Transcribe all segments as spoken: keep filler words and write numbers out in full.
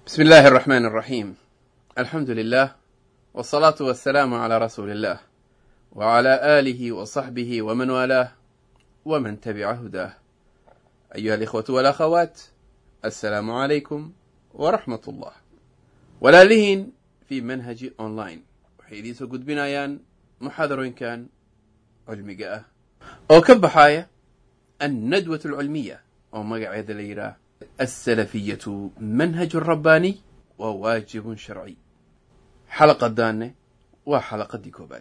بسم الله الرحمن الرحيم. الحمد لله والصلاة والسلام على رسول الله وعلى آله وصحبه ومن والاه ومن تبع هداه. أيها الإخوة والأخوات، السلام عليكم ورحمة الله. ولالهين في منهج أونلاين وحيديث قد بنايان محاضر كان علمي أو كبحاية الندوة العلمية أو مقعد ليرة السلفية منهج رباني وواجب شرعي. حلقة دانة وحلقة ديكوبات.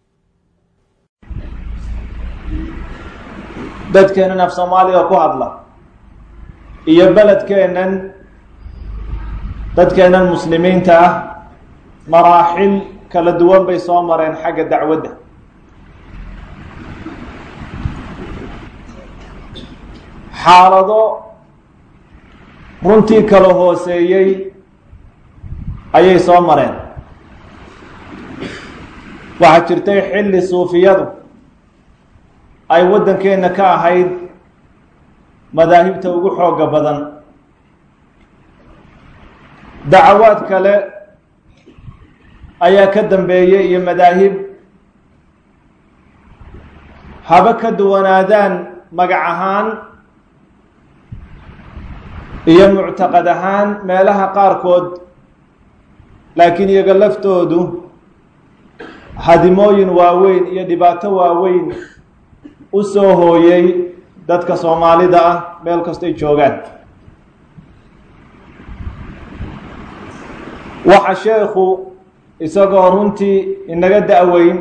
dadkeenan af Soomaaliga ku hadla iyo baladkeenan dadkeenan muslimiinta ah maraaxil kala duwan bay soo mareen xagga dacwadda. xaalado runtii kala hooseeyay ayay soo mareen. waxaa jirtay xilli suufiyadu ay waddankeena ka ahayd madaahibta ugu xooga badan. dacawaad kale ayaa ka dambeeyay iyo madaahib haba ka duwanaadaan magac ahaan iyo muctaqad ahaan meelaha qaarkood, laakiin iyaga laftoodu hadimooyin waaweyn iyo dhibaato waaweyn u soo hooyay dadka Soomaalida ah meel kastay joogaan. waxa sheekhu isagoo runtii inaga da'weyn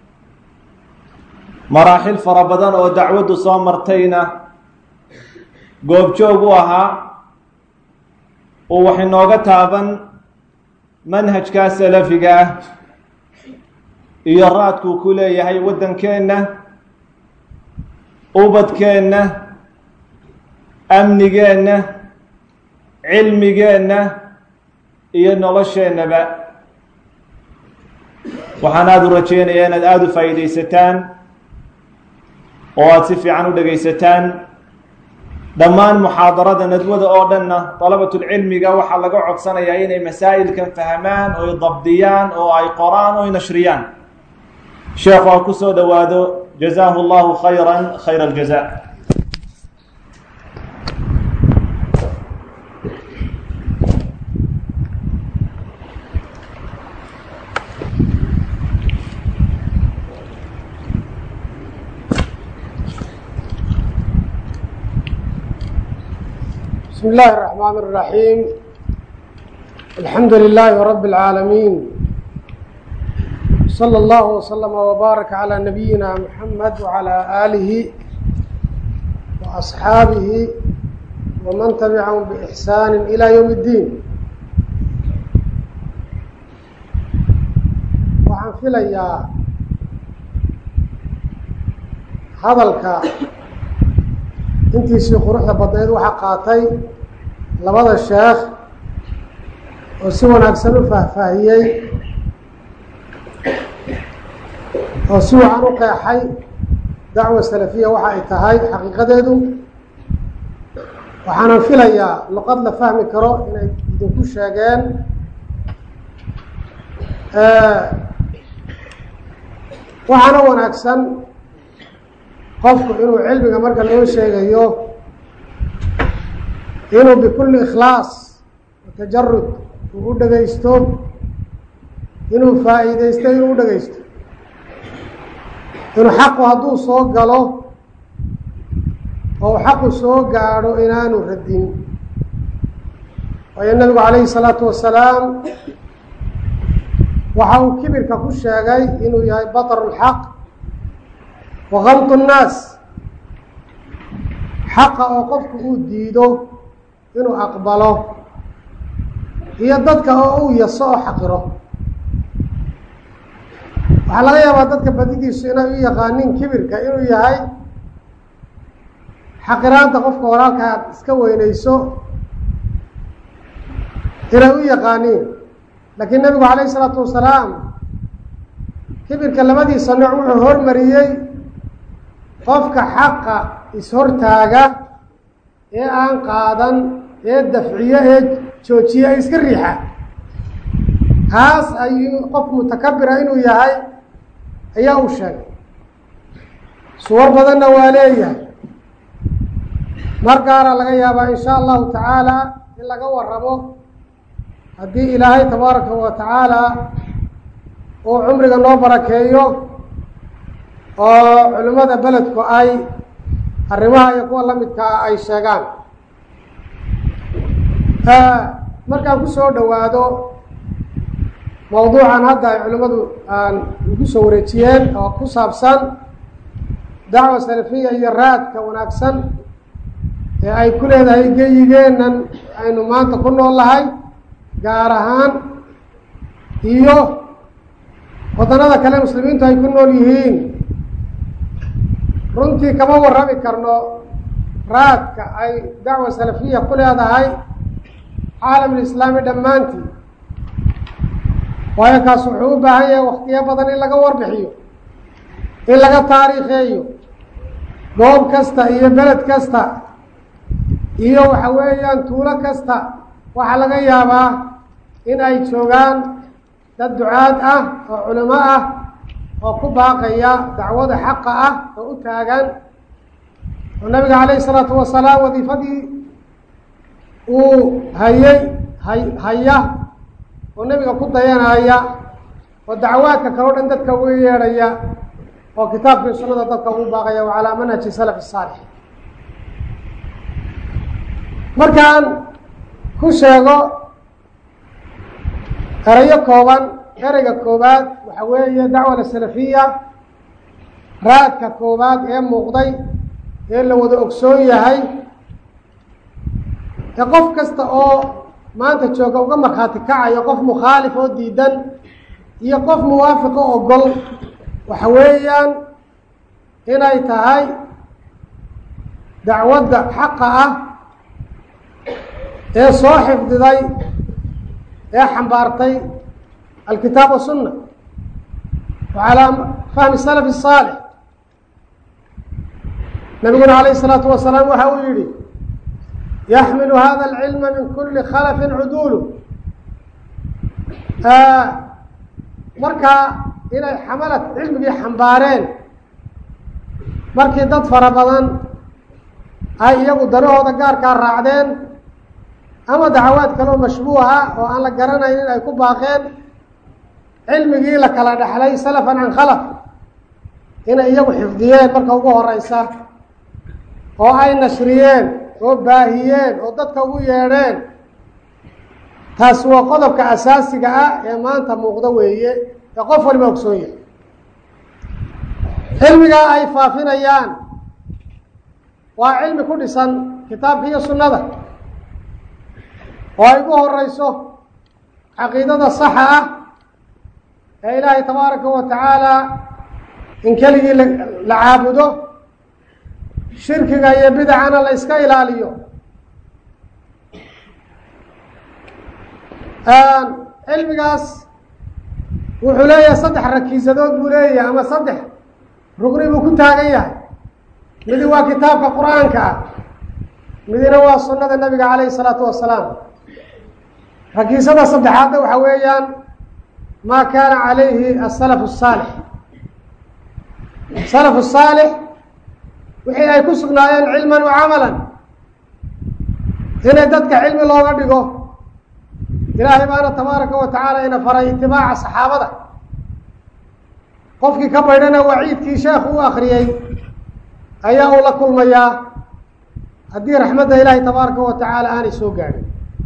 maraaxil fara badan oo dacwaddu soo martayna goobjoog u ahaa oo wax inooga taaban manhajka salafiga ah iyo raadku ku leeyahay waddankeenna, ubadkeenna, amnigeenna, cilmigeenna iyo nolosheennaba. waxaan aada u rajeynayaa inaad aada u faa'iidaysataan oo aada si fiican u dhegaysataan. dhammaan muxaadarada nadwada oo dhanna dalabatulcilmiga waxaa laga codsanayaa inay masaa'ilkan fahmaan oo ay dabdiyaan oo ay qoraan oo ay nashriyaan. sheekhu ha ku soo dhowaado. jazaahu allahu khayran khayra aljaza. بسم الله الرحمن الرحيم. الحمد لله رب العالمين، صلى الله وسلم وبارك على نبينا محمد وعلى آله وأصحابه ومن تبعهم بإحسان إلى يوم الدين. waxaan filayaa hadalka intiisii quruxda badneed waxaa qaatay labada sheekh oo si wanaagsan u faahfaahiyey oo si wacan u qeexay dacwa salafiya waxa ay tahay xaqiiqadeedu. waxaanan filayaa luqad la fahmi karo inay idinku sheegeen. waxaana wanaagsan qofku inuu cilmiga marka loo sheegayo inuu bikulli ikhlaas watajarud uu u dhegaysto, inuu faa'iidaysto, inuu u dhegaysto, inuu xaqu hadduu soo galo oo xaqu soo gaadho inaanu radin. waayo nabigu calayhi salaatu wasalaam waxa uu kibirka ku sheegay inuu yahay batru lxaq wa gamtu nnaas. xaqa oo qofku uu diido inuu aqbalo iyo dadka oo uu yaso oo xaqiro. waxaa laga yaabaa dadka badidiisu inay u yaqaanin kibirka inuu yahay xaqiraanta qofka walaalka aad iska weynayso inay u yaqaaniin. laakiin nabigu calayhi salaatu wasalaam kibirka labadiisa nooc wuxuu hormariyey qofka xaqa is-hortaaga ee aan qaadan ee dafciyo ee joojiya ay iska riixaan kaas ayuu qof mutakabira inuu yahay ayaa uu sheegay. suwar badanna waa leeyahay. mar gaara laga yaabaa in sha allahu tacaala in laga warramo haddii ilaahay tabaaraka wa tacaala uu cumriga noo barakeeyo oo culimmada beledku ay arrimaha iyo kuwa la midkaa ay sheegaan. markaan ku soo dhowaado mawduucan hadda ay culimmadu aan ugu soo wareejiyeen oo ku saabsan dacwa salafiya iyo raadka wanaagsan ee ay ku leedahay geyigeennan aynu maanta ku nool lahay gaar ahaan iyo waddanada kale muslimiintu ay ku nool yihiin. runtii kama warrami karno raadka ay dacwa salafiya ku leedahay caalamulislaami dhammaantii, waayo kaas wuxuu u baahan yahay waktiyo badan in laga warbixiyo, in laga taariikheeyo goob kasta iyo beled kasta iyo waxa weeyaan tuulo kasta. waxaa laga yaabaa in ay joogaan dad ducaad ah oo culimo ah oo ku baaqaya dacwada xaqa ah oo u taagan, oo nabiga calayhi isalaatu wasalaam wadiifadii uu hayay hay haya oo nebiga ku dayanaya oo dacwaadka kale o dhan dadka ugu yeedhaya oo kitaabkii sunnada dadka ugu baaqaya wa calaa manhaji salaf saalix. markaan ku sheego erayo kooban, ereyga koobaad waxa weeye dacwada salafiya raadka koobaad ee muuqday ee la wada ogsoon yahay ee qof kasta oo maanta jooga uga markhaati kacayo, qof mukhaalif oo diidan iyo qof muwaafiqo ogol, waxa weeyaan inay tahay dacwadda xaqa ah ee soo xifdiday ee xambaartay alkitaab wasunna wa calaa fahmi salafi saalix. nabiguna calayhi isalaatu wasalaam waxa uu yidhi yaxmilu hada alcilma min kuli khalafin cuduulu. markaa inay xamalad cilmigii xambaareen markii dad fara badan ay iyagu danahooda gaarkaa raacdeen ama dacawaad kaloo mashbuuha oo aan la garanayn in ay ku baaqeen, cilmigii la kala dhexlay salafan can khalaf inay iyagu xifdiyeen marka ugu horeysa oo ay nashriyeen oo baahiyeen oo dadka ugu yeedheen. taas waa qodobka asaasiga ah ee maanta muuqda weeye ee qof waliba ogsoon yahay. cilmigaa ay faafinayaan waa cilmi ku dhisan kitaabka iyo sunnada oo ay ugu horeyso caqiidada saxa ah ee ilaahay tabaaraka wa tacaala in keligii la caabudo, shirkiga iyo bidacana la iska ilaaliyo. cilmigaas wuxuu leeyahay saddex rakiisadood buu leeyahay ama saddex rugni buu ku taagan yahay. midi waa kitaabka qur-aanka ah, midina waa sunnada nabiga calayhi isalaatu wasalaam. rakiisada saddexaadna waxa weeyaan maa kaana calayhi asalafu saalix. salafu saalix wixii ay ku sugnaayeen cilman wa camalan, inay dadka cilmi looga dhigo. ilaahay baana tabaaraka wa tacaala ina faray itibaaca saxaabada. qofkii ka baydhana waciidkii sheekhu u akriyey ayaa uu la kulmayaa haddii raxmadda ilaahay tabaaraka wa tacaala aanay soo gaadhin.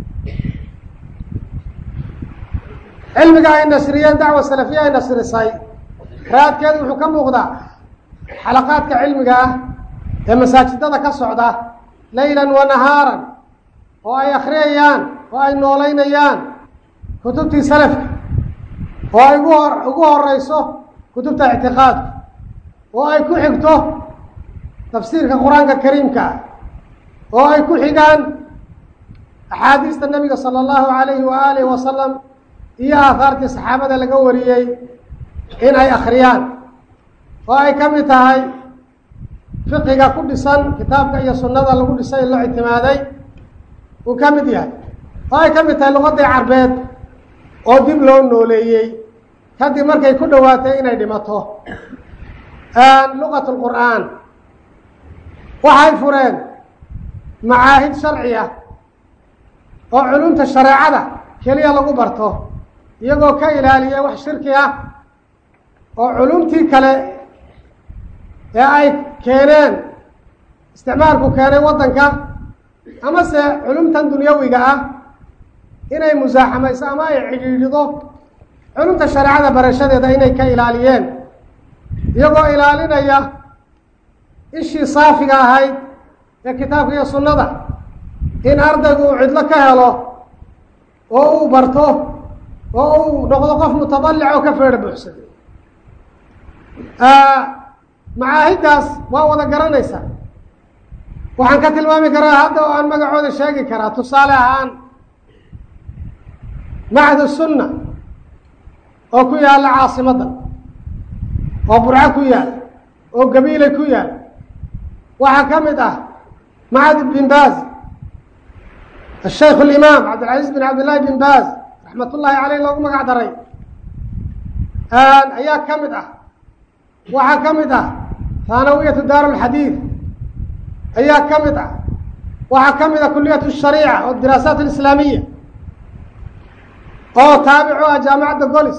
cilmiga ay nasriyeen dacwa salafiya ay nasrisay raadkeedu wuxuu ka muuqdaa xalaqaadka cilmiga ah ee masaajidada ka socda laylan wa nahaaran, oo ay akriyayaan oo ay noolaynayaan kutubtii salafka, oo ay ugu hor ugu horeyso kutubta ictiqaadka, oo ay ku xigto tafsiirka qur-aanka kariimka ah, oo ay ku xigaan axaadiista nabiga sala allahu alayhi wa aalihi wasalam iyo aahaartii saxaabada laga wariyey in ay akriyaan, oo ay ka mid tahay fiqiga ku dhisan kitaabka iyo sunnada lagu dhisay loo ictimaaday uu ka mid yahay. oo ay ka mid tahay luqaddii carbeed oo dib loo nooleeyey kadib markay ku dhowaatay inay dhimato luqat lqur'aan waxay fureen macaahid sharci ah oo culumta shareecada keliya lagu barto iyagoo ka ilaaliya wax shirki ah oo culumtii kale ee ay keeneen isticmaalku keenay waddanka amase culumtan dunyawiga ah inay musaaxamayso ama ay cidhiidhido culumta shareecada barashadeeda inay ka ilaaliyeen iyagoo ilaalinaya ishii saafiga ahayd ee kitaabka iyo sunnada in ardaygu uu cidlo ka helo oo uu barto oo uu noqdo qof mutadallic oo ka feedha buuxsaday macaahiddaas waa wada garanaysaa waxaan ka tilmaami karaa hadda oo aan magacooda sheegi karaa tusaale ahaan machad sunna oo ku yaalla caasimadda oo burco ku yaal oo gabiile ku yaal waxaa ka mid ah machad ibn baaz الشيخ الإمام عبد العزيز بن عبد الله بن باز رحمة الله عليه loogu magac daray ayaa ka mid ah waxaa ka mid ah ثانوية دار الحديث ayaa ka mid ah waxaa ka mid ah كلية الشhريعة oo الدراسات الإسلامية oo taabico ah jaamacadda golis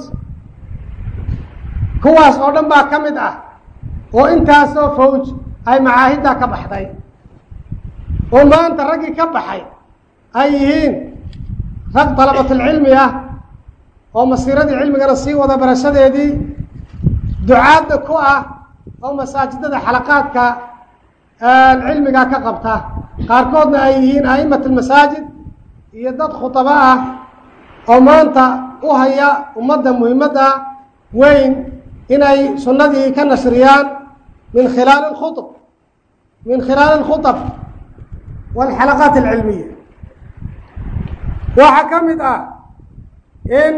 kuwaas oo dhan baa ka mid ah oo intaasoo fawj ay macaahidda ka baxday oo maanta raggii ka baxay ay yihiin rag dalabatulcilmi ah oo masiiradii cilmigana sii wada barashadeedii ducaadda ku ah oo masaajidada xalaqaadka cilmiga ka qabta qaarkoodna ay yihiin a'immat almasaajid iyo dad khutaba ah oo maanta u haya ummadda muhiimadda weyn inay sunnadii ka nashriyaan min khilaali alkhutub min khilaali alkhutab waalxalaqaat alcilmiya waxaa ka mid ah in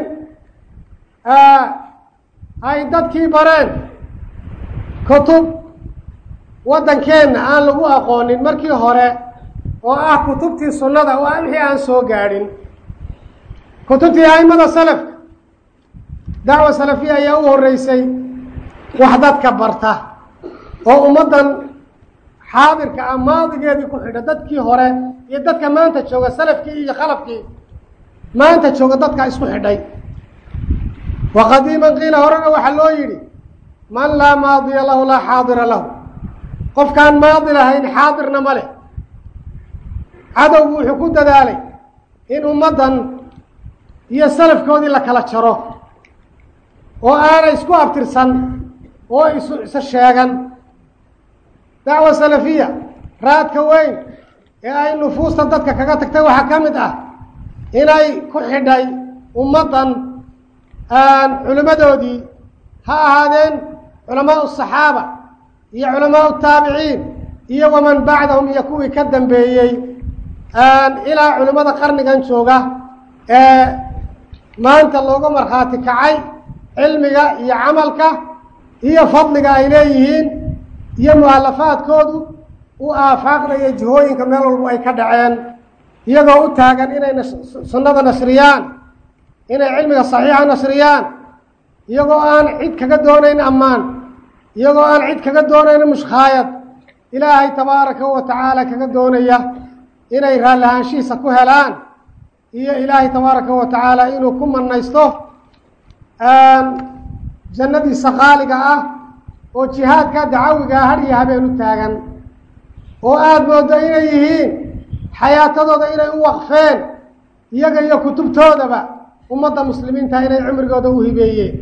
ay dadkii bareen kutub waddankeenna aan lagu aqoonin markii hore oo ah kutubtii sunnada oo ah wixii aan soo gaadhin kutubtii a'immada salafka dacwa salafiya ayaa u horreysay wax dadka barta oo ummaddan xaadirka ah maadigeedii ku xidha dadkii hore iyo dadka maanta jooga salafkii iyo khalafkii maanta jooga dadka isku xidhay wa qadiiman qiila horena waxaa loo yidhi man laa maadiya lahu laa xaadira lahu qofkaan maadi lahayn xaadirna ma leh cadowgu wuxuu ku dadaalay in ummaddan iyo salafkoodii la kala jaro oo aanay isku abtirsan oo isu isa sheegan dacwa salafiya raadka weyn ee ay nufuusta dadka kaga tagtay waxaa ka mid ah inay ku xidhay ummaddan culimmadoodii ha ahaadeen culamaau saxaaba iyo culamaau taabiciin iyo waman bacdahum iyo kuwii ka dambeeyey ilaa culimmada qarnigan jooga ee maanta looga markhaati kacay cilmiga iyo camalka iyo fadliga ay leeyihiin iyo mu'alafaadkoodu u aafaaqda iyo jihooyinka meel walba ay ka dhaceen iyagoo u taagan inay sunnada nashriyaan inay cilmiga saxiixa nashriyaan iyagoo aan cid kaga doonayn ammaan iyagoo aan cid kaga doonayn mushkhaayad ilaahay tabaaraka wa tacaala kaga doonaya inay raallahaanshihiisa ku helaan iyo ilaahay tabaaraka wa tacaala inuu ku mannaysto jannadiisa qaaliga ah oo jihaadka dacawigaa har iyo habeen u taagan oo aada moodo inay yihiin xayaatadooda inay u waqfeen iyaga iyo kutubtoodaba ummadda muslimiinta inay cumrigooda u hibeeyeen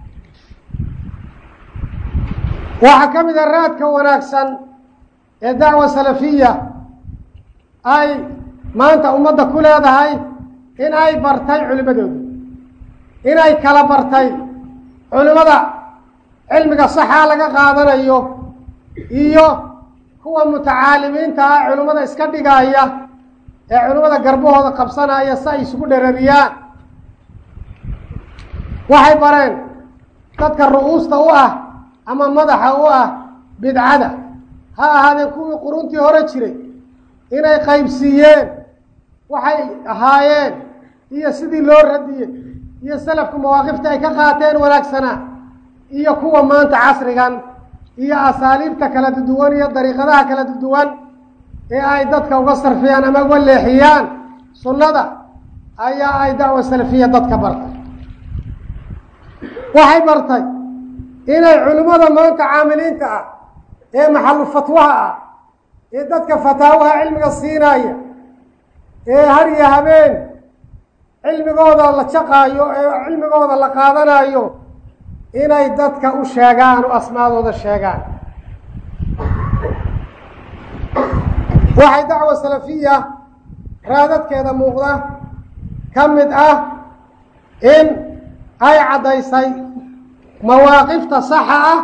waxaa ka mid a raadka wanaagsan ee dacwa salafiya ay maanta ummadda ku leedahay in ay bartay culimmadooda inay kala bartay culimmada cilmiga saxaa laga qaadanayo iyo kuwa mutacaalimiinta ah culimmada iska dhigaya ee culimmada garbahooda qabsanaya si ay isugu dherariyaan waxay bareen dadka ru'uusta u ah ama madaxa u ah bidcada ha ahaadeen kuwii quruntii hore jiray inay qaybsiiyeen waxay ahaayeen iyo sidii loo radiyey iyo salafku mawaaqifta ay ka qaateen wanaagsana iyo kuwa maanta casrigan iyo asaaliibta kala duwan iyo dariiqadaha kala duwan ee ay dadka uga sarfiyaan ama uga leexiyaan sunnada ayaa ay dacwa salafiya dadka bartay waxay bartay inay culimmada maanta caamiliinta ah ee maxallu fatwaha ah ee dadka fataawaha cilmiga siinaya ee har iyo habeen cilmigooda la jaqaayo ee cilmigooda la qaadanayo inay dadka u sheegaan oo asmaadooda sheegaan waxay dacwa salafiya raadadkeeda muuqda ka mid ah in ay caddaysay mawaaqifta saxa ah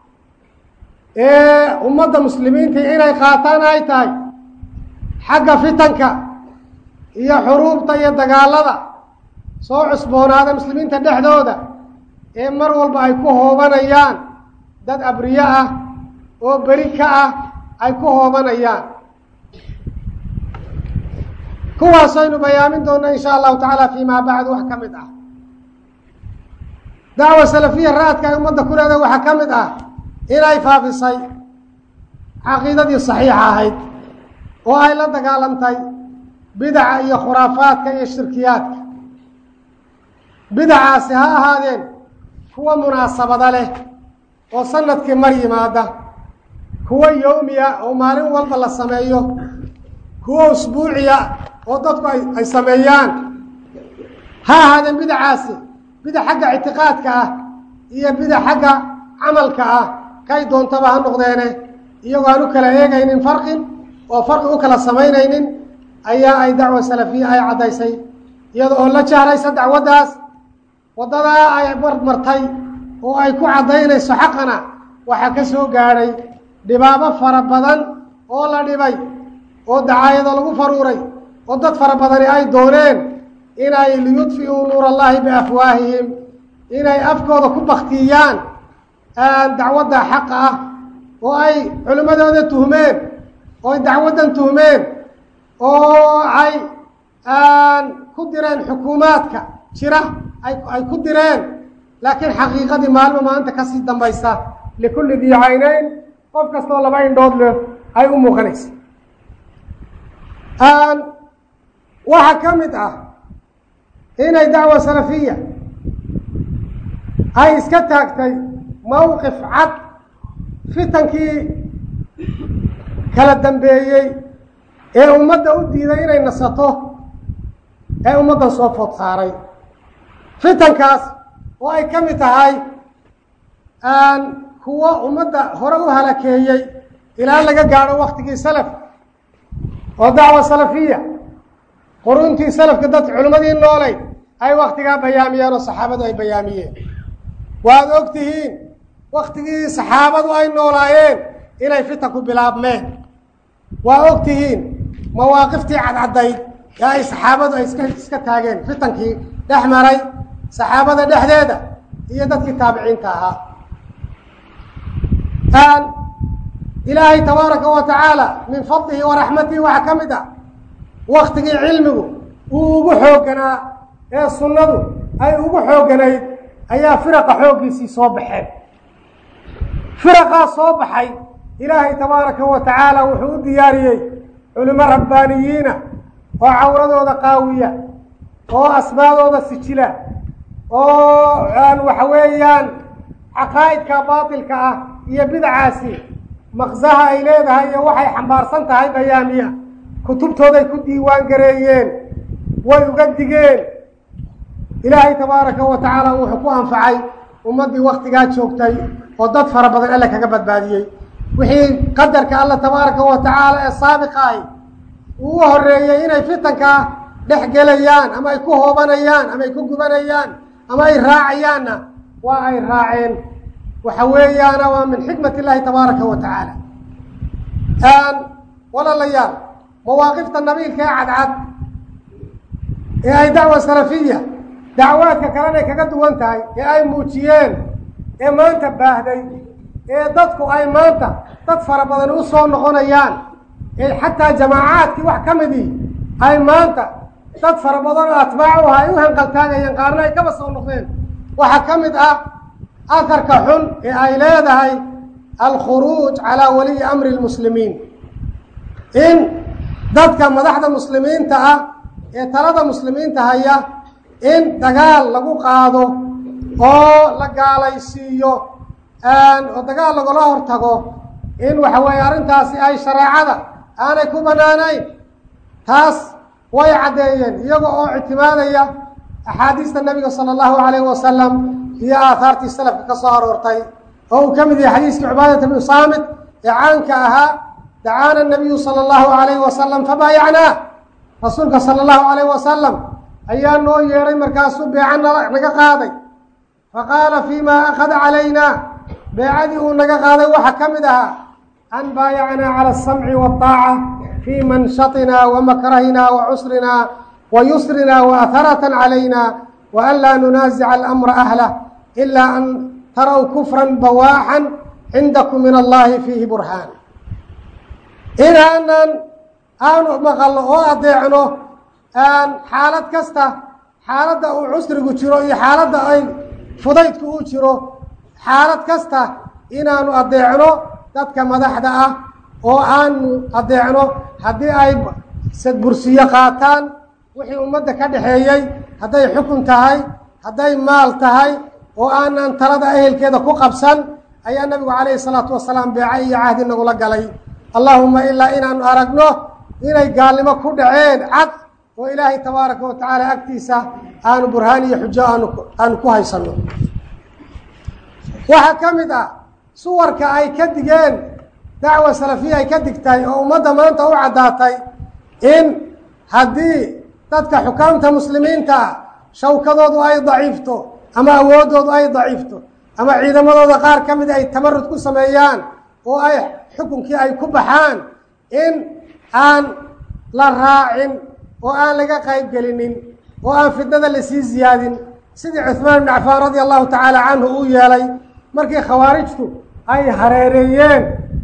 ee ummadda muslimiinta inay qaataan ay tahay xagga fitanka iyo xuruubta iyo dagaalada soo cusboonaada muslimiinta dhexdooda ee mar walba ay ku hoobanayaan dad abriye ah oo beri ka ah ay ku hoobanayaan kuwaasaynu bayaamin doona in sha allahu tacaala fii maa bacd wax ka mid ah dacwa salafiya raadka ay ummadda ku leeda waxaa ka mid ah inay faafisay caqiidadii saxiixa ahayd oo ay la dagaalantay bidaca iyo khuraafaadka iyo shirkiyaadka bidacaasi ha ahaadeen kuwa munaasabada leh oo sanadkii mar yimaada kuwa yowmiya oo maalin walba la sameeyo kuwa usbuuciya oo dadku ay ay sameeyaan ha ahaadeen bidacaasi bidac xagga ictiqaadka ah iyo bidac xagga camalka ah kay doontaba ha noqdeene iyagoo aan u kala eegaynin farqin oo farqi u kala samaynaynin ayaa ay dacwa salafiya ay caddaysay iyada oo la jahraysa dacwaddaas waddadaa ay marmartay oo ay ku caddaynayso xaqana waxaa ka soo gaadhay dhibaabo fara badan oo la dhibay oo dacaayado lagu faruuray oo dad fara badani ay dooneen inay liyudfi'uu nuura allahi biafwaahihim inay afkooda ku baktiyaan dacwadda xaqa ah oo ay culimmadooda tuhmeen oo ay dacwaddan tuhmeen oo ay ku direen xukuumaadka jira ay ay ku direen laakiin xaqiiqadii maalmo maanta kasii dambaysa likulli dii caynayn qof kastoo laba indhood leh ay u muuqanaysa waxaa ka mid ah inay dacwa salafiya ay iska taagtay mowqif cad fitankii kala dambeeyey ee ummadda u diiday inay nasato ee ummaddan soo food saaray fitankaas oo ay ka mid tahay kuwo ummadda hore u halakeeyey ilaa laga gaadho waktigii salaf oo dacwa salafiya quruntii salafka dad culimmadii noolayd ay waktigaa bayaamiyeen oo saxaabadu ay bayaamiyeen waad og tihiin waktigii saxaabadu ay noolaayeen inay fitanku bilaabmeen waa og tihiin mawaaqiftii cadcaddayd ee ay saxaabadu ay iska iska taageen fitankii dhex maray saxaabada dhexdeeda iyo dadkii taabiciinta ahaa ilaahay tabaaraka wa tacaala min fadlihi wa raxmatihi waxaa ka mid ah waktigii cilmigu uu ugu xoogganaa ee sunnadu ay ugu xoogganayd ayaa firaqa xooggiisii soo baxeen firaqaa soo baxay ilaahay tabaaraka wa tacaala wuxuu u diyaariyey culimo rabbaaniyiina oo cawradooda qaawiya oo asmaadooda sijila oo aan waxa weeyaan caqaa'idka baatilka ah iyo bidcaasi maqsaha ay leedahay iyo waxay xambaarsan tahay bayaamiya kutubtooday ku diiwaan gareeyeen way uga digeen ilaahay tabaaraka wa tacaala wuxuu ku anfacay ummaddii waktigaa joogtay oo dad fara badan alle kaga badbaadiyey wixii qadarka alla tabaaraka wa tacaala ee saabiqa ahy uu u horeeyey inay fitankaa dhex gelayaan ama ay ku hoobanayaan ama ay ku gubanayaan ama ay raacayaanna waa ay raaceen waxa weeyaana waa min xikmat illaahi tabaaraka wa tacaala walaalayaal mawaaqifta nabiilka ee cadcad ee ay dacwa salafiya dacwaadka kalena ay kaga duwan tahay ee ay muujiyeen ee maanta baahday ee dadku ay maanta dad fara badan u soo noqonayaan ee xataa jamaacaadkii wax ka midii ay maanta dad fara badan oo atbaacu ah ay u hanqaltaagayeen, qaarna ay kaba soo noqdeen. waxaa ka mid ah aharka xun ee ay leedahay alkhuruuj calaa waliyi amri lmuslimiin, in dadka madaxda muslimiinta ah ee talada muslimiinta haya in dagaal lagu qaado oo la gaalaysiiyo oo dagaal lagula hortago, in waxa weeye arrintaasi ay shareecada aanay ku bannaanayn. taas way caddeeyeen iyaga oo ictimaadaya axaadiista nebiga sala allahu calayhi wasalam iyo aahaartii salafka ka soo aroortay, oo uu ka mid yahay xadiiskii cubaadata bnu saamit ee caanka ahaa, dacaana nabiyu sala allahu calayhi wasalam fabaayacnaa, rasuulka sala allahu calayhi wasalam ayaa noo yeedhay, markaasuu beeca naga qaaday. faqaala fiima akhada calaynaa, beecadii uu naga qaaday waxaa ka mid ahaa an baayacnaa cala asamci waataaca fii manshatinaa wa makrahinaa wa cusrinaa wa yusrinaa wa aharatan calayna, wa an laa nunaasica alamra ahlah ilaa an taraw kufran bawaaxan cindakum min allahi fiihi burhaan. inaanan aanu maqalno oo adeecno xaalad kasta, xaaladda uu cusrigu jiro iyo xaaladda ay fudaydku uu jiro, xaalad kasta inaanu adeecno dadka madaxda ah, oo aanu adeecno haddii ay sadbursiyo qaataan wixii ummadda ka dhexeeyey, hadday xukun tahay, hadday maal tahay, oo aanan talada ehelkeeda ku qabsan, ayaa nabigu calayhi salaatu wasalaam beeca iyo cahdi nagula galay. allaahuma ilaa inaanu aragno inay gaalnimo ku dhaceen cad oo ilaahay tabaaraka wa tacaala agtiisa aanu burhaan iyo xujo aanu aanu ku haysanno. waxaa ka mid ah suwarka ay ka digeen dacwa salafiya ay ka digtay oo ummadda maanta u caddaatay in haddii dadka xukaamta muslimiinta ah shawkadoodu ay daciifto ama awooddoodu ay daciifto ama ciidamadooda qaar ka mid ay tamarud ku sameeyaan oo ay xukunkii ay ku baxaan, in aan la raacin oo aan laga qayb gelinin oo aan fidnada lasii ziyaadin, sidii cuhmaan ibnu cafaan radia allahu tacaala canhu uu yeelay markii khawaarijtu ay hareereeyeen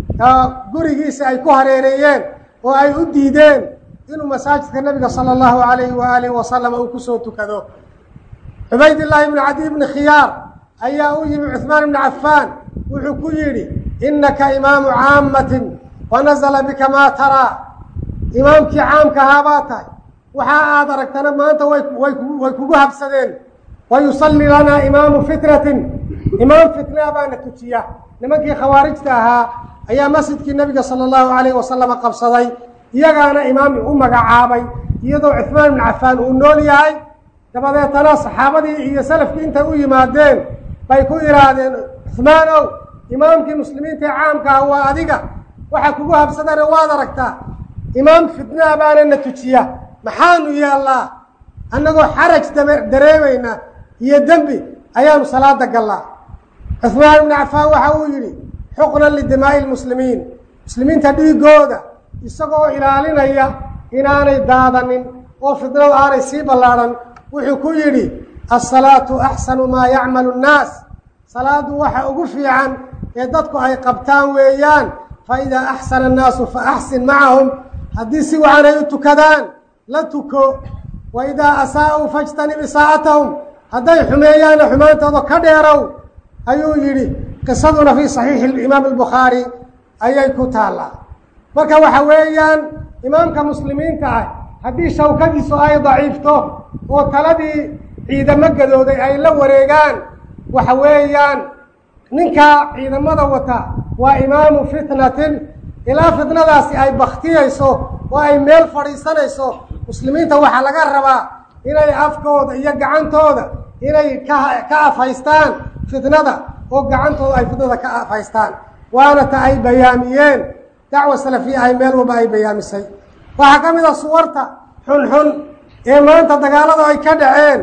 gurigiisa ay ku hareereeyeen oo ay u diideen inuu masaajidka nabiga sala allahu calayhi wa aalihi wasalam uu kusoo tukado. cubaydillaahi ibnu cadiy ibni khiyaar ayaa u yimi cuhmaan ibnu cafaan, wuxuu ku yidhi innaka imaamu caammatin wa nazala bika maa taraa, imaamkii caamka ahaa baa tahay, waxa aad aragtana maanta way way way kugu habsadeen. wa yusalli lanaa imaamu fitnatin, imaam fitnaa baana tujiya. nimankii khawaarijta ahaa ayaa masjidkii nabiga sala allahu calayhi wasalama qabsaday, iyagaana imaam u magacaabay iyadoo cuhmaan ibnu cafaan uu nool yahay. dabadeetana saxaabadii iyo salafkii intay u yimaadeen bay ku yidhaahdeen, cuhmaanow, imaamkii muslimiinta ee caamka ah waa adiga, waxaa kugu habsadana waad aragtaa, imaam fitnaa baana na tujiya, maxaanu yeellaa? annagoo xaraj dareemayna iyo dembi ayaanu salaada gallaa. cuhmaan ibnu cafaan waxa uu yidhi xuqnan lidimaa'i lmuslimiin, muslimiinta dhiigooda isagoo ilaalinaya inaanay daadanin oo fitnadu aanay sii ballaadhan, wuxuu ku yidhi assalaatu axsanu maa yacmalu nnaas, salaadu waxa ugu fiican ee dadku ay qabtaan weeyaan. fa idaa axsana annaasu fa axsin macahum, haddii si wacan ay u tukadaan la tuko. wa idaa asaa'uu fajtanib isaa'atahum, hadday xumeeyaanna xumaantooda ka dheerow, ayuu yidhi. qisaduna fii saxiixi imaam albukhaari ayay ku taallaa. marka waxa weeyaan imaamka muslimiinta ah haddii shawkadiisu ay daciifto oo taladii ciidamo gadooday ay la wareegaan, waxa weeyaan ninkaa ciidamada wata waa imaamu fitnatin, ilaa fitnadaasi ay baktiyayso oo ay meel fadhiisanayso. muslimiinta waxaa laga rabaa inay afkooda iyo gacantooda inay ka ka afaystaan fitnada, oo gacantooda ay fitnada ka afaystaan, waana ta ay bayaamiyeen dacwa salafiya ay meel walba ay bayaamisay. waxaa ka mid a suwarta xunxun ee maanta dagaalada ay ka dhaceen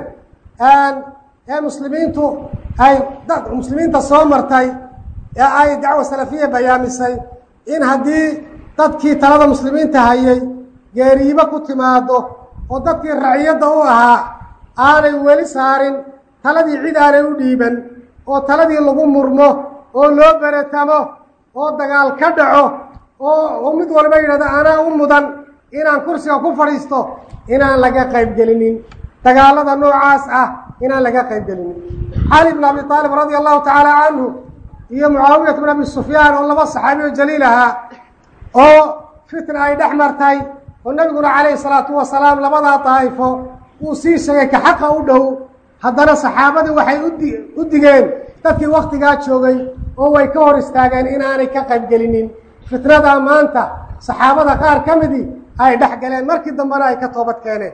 ee muslimiintu ay dad muslimiinta soo martay ee ay dacwa salafiya bayaamisay, in haddii dadkii talada muslimiinta hayay geeriibo ku timaado oo dadkii raciyadda u ahaa aanay weli saarin taladii cid aanay u dhiiban, oo taladii lagu murmo oo loo beretamo oo dagaal ka dhaco oo mid walba yidhahdo anaa u mudan inaan kursiga ku fadhiisto inaan laga qayb gelinin dagaalada noocaas ah inaan laga qayb gelinin cali bn abi aalib radia allahu tacaala canhu iyo mucaawiyat bn abi sufyaan oo laba saxaabi oo jaliil ahaa oo fitna ay dhex martay oo nabiguna calayhi salaatu wasalaam labadaa daa'ifo uu sii sheegay ka xaqa u dhow haddana saxaabadii waxay udi u digeen dadkii waktigaa joogay oo way ka hor istaageen inaanay ka qayb gelinin fitnadaa maanta saxaabada qaar ka midii ay dhex galeen markii dambena ay ka toobad keeneen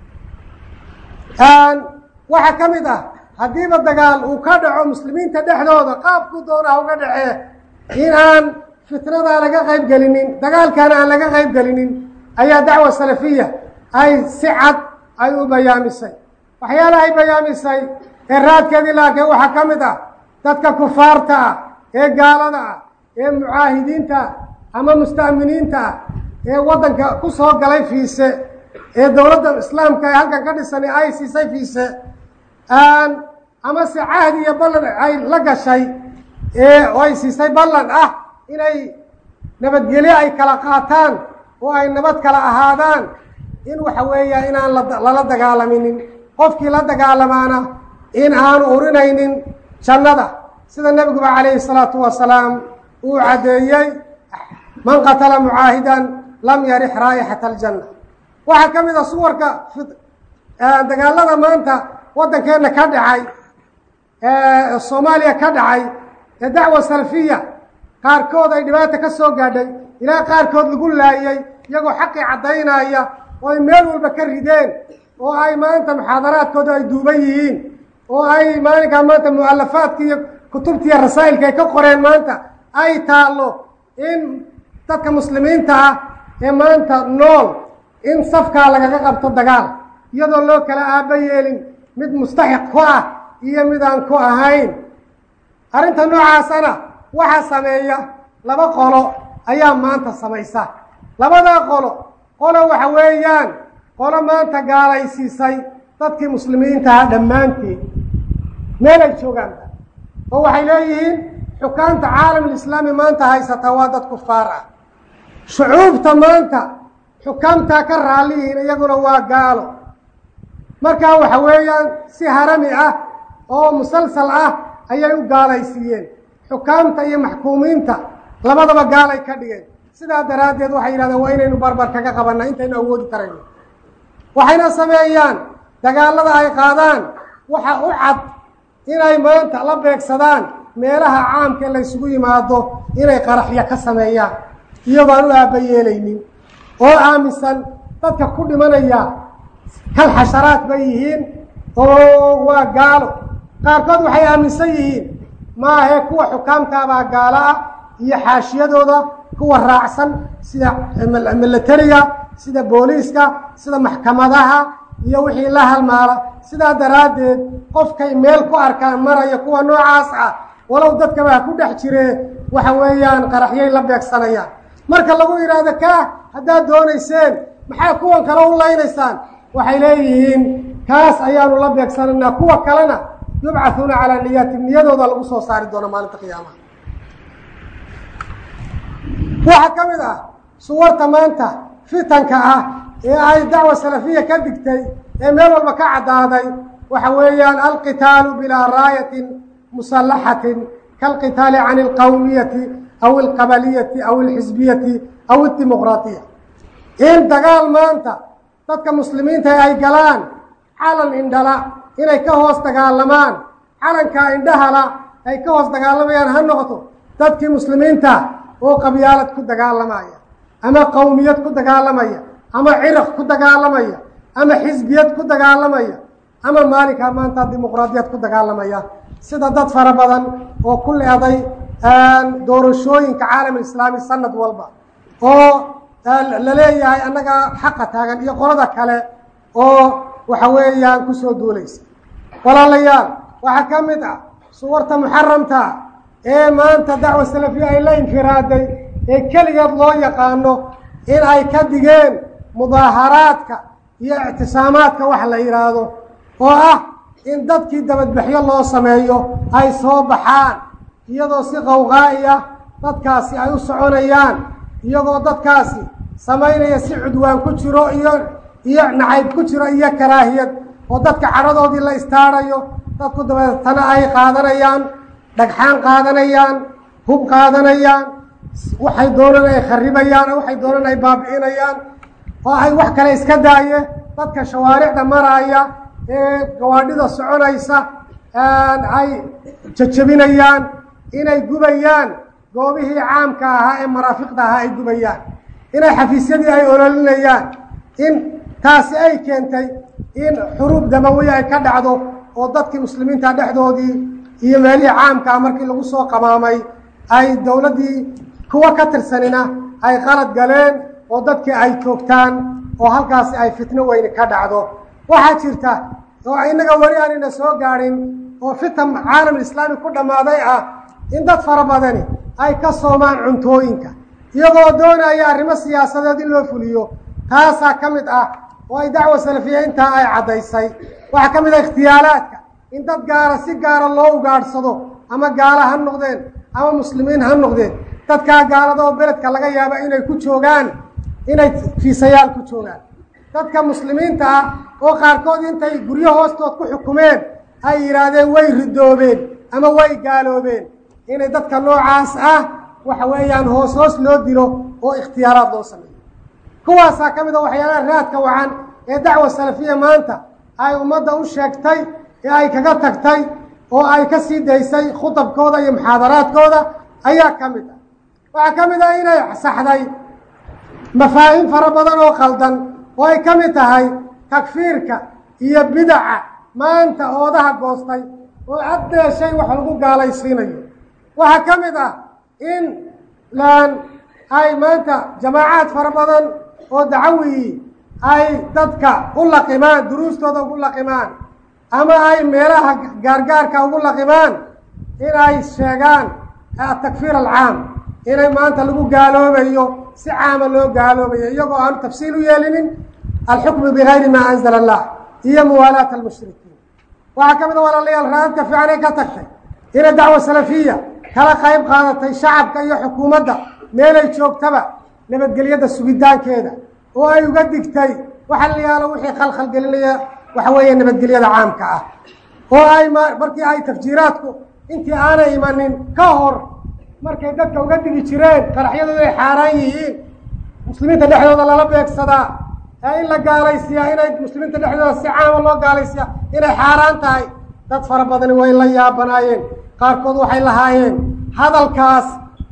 waxaa ka mid ah haddiiba dagaal uu ka dhaco muslimiinta dhexdooda qaabku doona uga dhacee in aan fitnadaa laga qayb gelinin dagaalkaana aan laga qayb gelinin ayaa dacwa salafiya ay si cad ay u bayaamisay waxyaalaha ay bayaamisay ee raadkeedii laakiin waxaa ka mid ah dadka kufaarta ah ee gaalada ah ee mucaahidiinta ah ama musta'miniinta ah ee waddanka ku soo galay fiise ee dowladda islaamka ee halkan ka dhisan ay siisay fiise ama se cahdi iyo ballan ay la gashay ee oo ay siisay ballan ah inay nabadgelyo ay kala qaataan oo ay nabad kala ahaadaan in waxa weeya inaan lala dagaalaminin qofkii la dagaalamaana in aanu urinaynin jannada sida nebiguba calayhi salaatu wasalaam uu caddeeyey man qatala mucaahidan lam yarix raa'ixata aljanna waxaa ka mid a suwarka dagaalada maanta waddankeenna ka dhacay ee soomaaliya ka dhacay ee dacwa salafiya qaarkood ay dhibaata ka soo gaadhay ilaa qaarkood lagu laayey iyagoo xaqii caddaynaya oo ay meel walba ka rideen oo ay maanta muxaadaraadkooda ay duuban yihiin oo ay maalinkaa maanta mu'alafaadka iyo kutubta iyo rasaa'ilka ay ka qoreen maanta ay taallo in dadka muslimiinta ah ee maanta nool in safkaa lagaga qabto dagaal iyadoo loo kala aaba yeelin mid mustaxiq ku ah iyo mid aan ku ahayn arrinta noocaasana waxaa sameeya laba qolo ayaa maanta samaysa labadaa qolo qolo waxa weeyaan qolo maanta gaalaysiisay dadkii muslimiintaha dhammaanteed meel ay joogaanba oo waxay leeyihiin xukaamta caalamulislaami maanta haysata waa dad kufaar ah shucuubta maanta xukaamtaa ka raalliyihiin iyaguna waa gaalo markaa waxa weeyaan si harami ah oo musalsal ah ayay u gaalaysiiyeen xukaamta iyo maxkuumiinta labadaba gaalay ka dhigeen sidaa daraaddeed waxay yidhahdeen waa inaynu barbar kaga qabanna intaynu awoodi karayno waxayna sameeyaan dagaalada ay qaadaan waxa u cad inay maanta la beegsadaan meelaha caamka la ysugu yimaado inay qaraxyo ka sameeyaan iyagoo aan u aaba yeelaynin oo aaminsan dadka ku dhimanaya kal xasharaad bay yihiin oo waa gaalo qaarkood waxay aaminsan yihiin maahe kuwa xukaamtaabaa gaalo ah iyo xaashiyadooda kuwa raacsan sida milatariga sida booliiska sida maxkamadaha iyo wixii la halmaala sidaa daraaddeed qofkay meel ku arkaan maraya kuwa noocaas ah walow dadkaba ha ku dhex jiree waxa weeyaan qaraxyay la beegsanayaan marka lagu yidhaahdo kaa haddaad doonayseen maxaa kuwan kale u laynaysaan waxay leeyihiin kaas ayaanu la beegsanaynaa kuwa kalena yubcathuuna calaa niyaati niyadooda lagu soo saari doona maalinta qiyaamaha waxaa ka mid ah suwarta maanta fitanka ah ee ay dacwa salafiya ka digtay ee meel walba ka caddaaday waxa weeyaan alqitaalu bilaa raayatin musallaxatin kaalqitaali cani alqawmiyati aw alqabaliyati aw alxisbiyati aw addimuqraatiya in dagaal maanta dadka muslimiinta ay galaan calan indhala inay ka hoos dagaalamaan calankaa indhahala ay ka hoos dagaalamayaan ha noqoto dadkii muslimiinta oo qabyaalad ku dagaalamaya ama qowmiyad ku dagaalamaya ama ciraq ku dagaalamaya ama xisbiyad ku dagaalamaya ama maalinkaa maanta dimuqraadiyad ku dagaalamaya sida dad fara badan oo ku leeday doorashooyinka caalamulislaami sanad walba oo la leeyahay annaga xaqa taagan iyo qolada kale oo waxa weeyaan kusoo duulaysa walaalayaal waxaa ka mid ah suwarta muxaramta ee maanta dacwa salafiya ay la infiraaday ee keligeed loo yaqaano in ay ka digeen mudaaharaadka iyo ictisaamaadka wax la yidhaahdo oo ah in dadkii dabadbaxyo loo sameeyo ay soo baxaan iyadoo si qawqaa'i ah dadkaasi ay u soconayaan iyagoo dadkaasi samaynaya si cudwaan ku jiro iyo iyo nacayb ku jiro iyo karaahiyad oo dadka cadhadoodii la istaarayo dadku dabeetana ay qaadanayaan dhagxaan qaadanayaan hub qaadanayaan waxay doonaan ay kharibayaan waxay doonaan ay baabi'inayaan oo ay wax kale iska daaye dadka shawaaricda maraya ee gawaadhida soconaysa ay jajabinayaan inay gubayaan goobihii caamka ahaa ee maraafiqda ahaa ay gubayaan inay xafiisyadii ay ololinayaan in taasi ay keentay in xuruub damawiya ay ka dhacdo oo dadkii muslimiinta dhexdoodii iyo meelihii caamkaa markii lagu soo qamaamay ay dowladdii kuwa ka tirsanina ay qalad galeen oo dadkii ay toogtaan oo halkaasi ay fitno weyni ka dhacdo waxaa jirta oo innaga weli aanina soo gaadhin oo fitan caalamul islaami ku dhammaaday ah in dad fara badani ay ka soomaan cuntooyinka iyagoo doonaya arrimo siyaasadeed in loo fuliyo taasaa ka mid ah oo ay dacwa salafiya intaa ay caddaysay waxaa ka mid ah ikhtiyaalaadka in dad gaara si gaara loo ugaadhsado ama gaala ha noqdeen ama muslimiin ha noqdeen dadkaa gaalada oo beledka laga yaaba inay ku joogaan inay fiisayaal ku joogaan dadka muslimiinta ah oo qaarkood intay guryo hoostood ku xukumeen ay yidhaahdeen way ridoobeen ama way gaaloobeen inay dadka noocaas ah waxa weeyaan hoos hoos loo dilo oo ikhtiyaaraad loo sameeyo kuwaasaa ka mid a waxyaalaha raadka wacan ee dacwa salafiya maanta ay ummadda u sheegtay ee ay kaga tagtay oo ay ka sii daysay khutabkooda iyo muxaadaraadkooda ayaa ka mid ah waxaa ka mid ah inay saxday mafaahim fara badan oo qaldan oo ay ka mid tahay takfiirka iyo bidaca maanta oodaha goostay oo haddee shay wax lagu gaalaysiinayo waxaa ka mid ah in laan ay maanta jamaacaad fara badan oo dacawii ay dadka u laqimaan duruustooda ugu laqimaan ama ay meelaha gaargaarka ugu laqimaan in ay sheegaan atakfiir alcaam inay maanta lagu gaaloobayo si caama loo gaaloobayo iyagoo aanu tafsiil u yeelinin alxukmu bigayri maa anzala allah iyo muwaalaata almushrikiin waxaa ka mid a walaalayaal raadka fiican ay ka tagtay inay dacwa salafiya kala qayb qaadatay shacabka iyo xukuumadda meelay joogtaba nabadgelyada sugitaankeeda oo ay uga digtay waxa la yaalo wixii khalkhal gelinaya waxa weeye nabadgelyada caamka ah oo ay markii ay tafjiiraadku intii aanay imanin ka hor markay dadka uga digi jireen qaraxyadu inay xaaraan yihiin muslimiinta dhexdooda lala beegsadaa ee in la gaalaysiyaa inay muslimiinta dhexdooda si caama loo gaalaysiyaa inay xaaraan tahay dad fara badani way la yaabanaayeen qaarkood waxay lahaayeen hadalkaas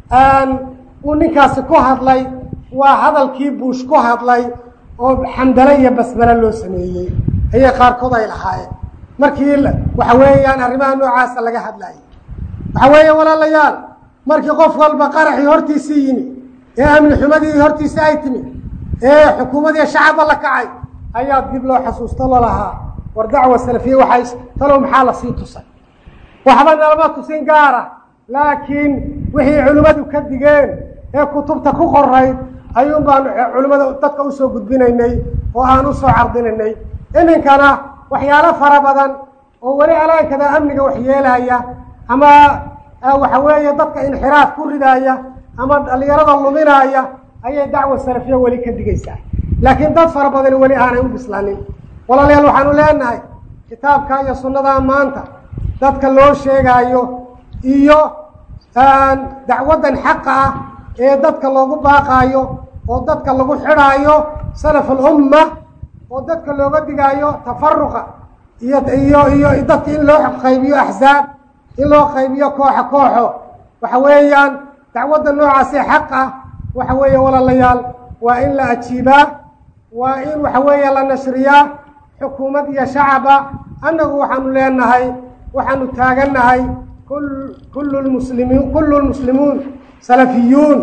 uu ninkaasi ku hadlay waa hadalkii buush ku hadlay oo xamdale iyo basmale loo sameeyey ayay qaarkood ay lahaayeen markii waxa weeyaan arrimaha noocaasa laga hadlayay waxa weeye walaalayaal markii qof walba qaraxii hortiisii yimi ee amni xumadii hortiisii ay timi ee xukuumadii shacabba la kacay ayaa dib loo xasuusto lolahaa war dacwa salafiya waxay talow maxaa la sii tusay waxba nalama tusin gaara laakiin wixii culimmadu ka digeen ee kutubta ku qorayd ayuun baanu culimmada dadka usoo gudbinaynay oo aan usoo cardinaynay iminkana waxyaalo fara badan oo weli alaankada amniga waxyeelaya ama waxa weeye dadka inxiraaf ku ridaaya ama dhalinyarada luminaaya ayay dacwa salafiya weli ka digaysaa laakiin dad fara badan weli aanay u bislaanin walaalayaal waxaanu leenahay kitaabka iyo sunnadaa maanta dadka loo sheegaayo iyo dacwaddan xaqa ah ee dadka loogu baaqaayo oo dadka lagu xidhaayo salaf alumma oo dadka looga digaayo tafaruqa iyo iyo iyo dadka in loo qaybiyo axsaab in loo qaybiyo kooxo kooxo waxa weeyaan dacwadda noocaasee xaq ah waxa weeye walaalayaal waa in la ajiibaa waa in waxa weeye la nashriyaa xukuumad iyo shacaba annagu waxaanu leenahay waxaanu taagannahay kullu lmuslimiin kullu lmuslimuun salafiyuun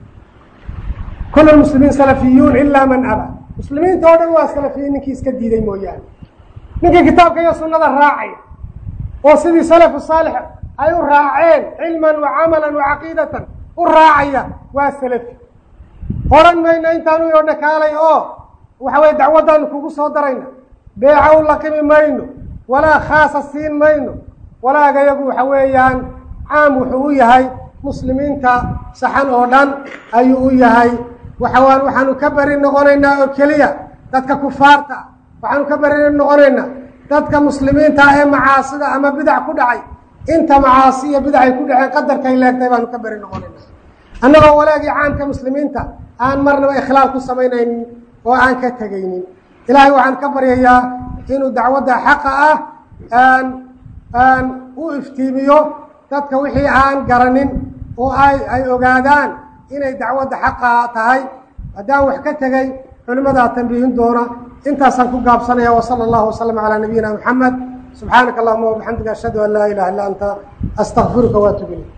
kullu lmuslimiin salafiyuun ilaa man aba muslimiinta oo dhan waa salafiyiin ninkii iska diiday mooyaane ninkii kitaabka iyo sunnada raacaya oo sidii salafu saalix ay u raaceen cilman wa camalan wa caqiidatan u raacaya waa salafi oran mayno intaanu iyo dhakaalay oo waxa weye dacwaddaanu kugu soo darayna beeca u laqimi mayno walaa khaasa siin mayno walaaga yagu waxa weeyaan caam wuxuu u yahay muslimiinta saxan oo dhan ayuu u yahay waxawaan waxaanu ka beri noqonaynaa oo keliya dadka kufaarta waxaanu ka beri noqonaynaa dadka muslimiinta ee macaasida ama bidac ku dhacay inta macaasi iyo bidacay ku dhaceen qadarkay leegtay baanu ka beri noqonaynaa annagoo walaagii caamka muslimiinta aan marnaba ikhlaal ku samaynaynin oo aan ka tegaynin ilaahay waxaan ka baryayaa inuu dacwadda xaqa ah aan aan u iftiimiyo dadka wixii aan garanin oo ay ay ogaadaan inay dacwadda xaqa tahay haddaan wax ka tegay culimadaa tanbiihin doona intaasaan ku gaabsanaya wasala allahu wasalam calaa nabiyina moxamed subxaanaka allahuma wabixamdika ashhadu an laa ilaha illa anta astakfiruka waatubu ilayk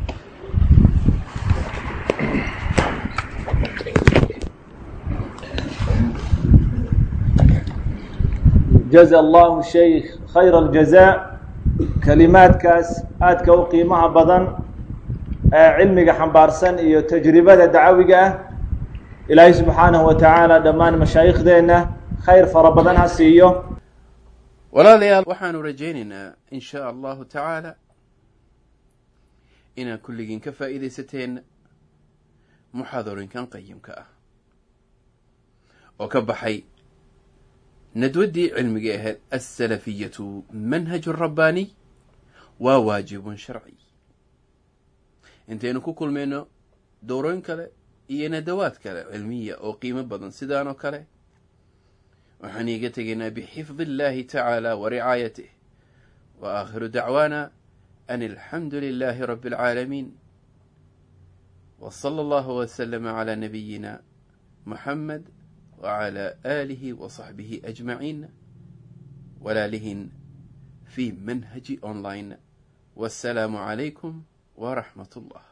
جزا الله الشيخ خير الجزاء كلماتكاس aadka u qiimaha badan ee cilmiga xambaarsan iyo tajribada dacwiga ah ilaahay subxaanahu wa tacaala dhammaan mashaayikhdeena khayr fara badan ha siiyo walaalayaal waxaanu rajaynaynaa in shaa allahu tacaala inaad kulligiin ka faa'iidaysateen muxaadarinkan qayimka ah oo ka baxay ندودي علمي أهل السلفية منهج رباني وواجب شرعي انتين كل منه دورين كلا إيه ندوات كلا علمية أو قيمة بدن سدانو كلا وحنيقتنا بحفظ الله تعالى ورعايته وآخر دعوانا أن الحمد لله رب العالمين وصلى الله وسلم على نبينا محمد وعلى آله وصحبه أجمعين ولالهن في منهج أونلاين والسلام عليكم ورحمة الله